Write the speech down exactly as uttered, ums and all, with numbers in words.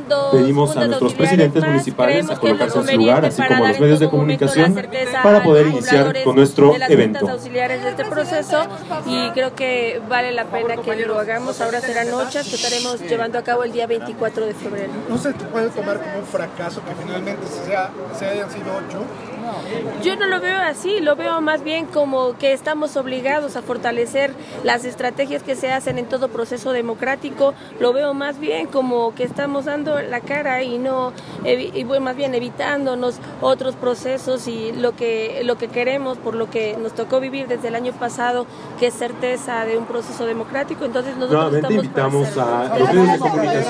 Pedimos a nuestros presidentes municipales a colocarse en su lugar, así como a los medios de comunicación, para poder iniciar con nuestro evento. Auxiliares de este proceso, y creo que vale la pena que lo hagamos. Ahora serán ocho que estaremos llevando a cabo el día veinticuatro de febrero. ¿No se puede tomar como un fracaso que finalmente sea, se hayan sido ocho? Yo no lo veo así, lo veo más bien como que estamos obligados a fortalecer las estrategias que se hacen en todo proceso democrático. Lo veo más bien como que estamos dando la cara y no y bueno, más bien evitándonos otros procesos y lo que lo que queremos, por lo que nos tocó vivir desde el año pasado, que es certeza de un proceso democrático. Entonces nosotros Nuevamente estamos invitamos para a los medios de comunicación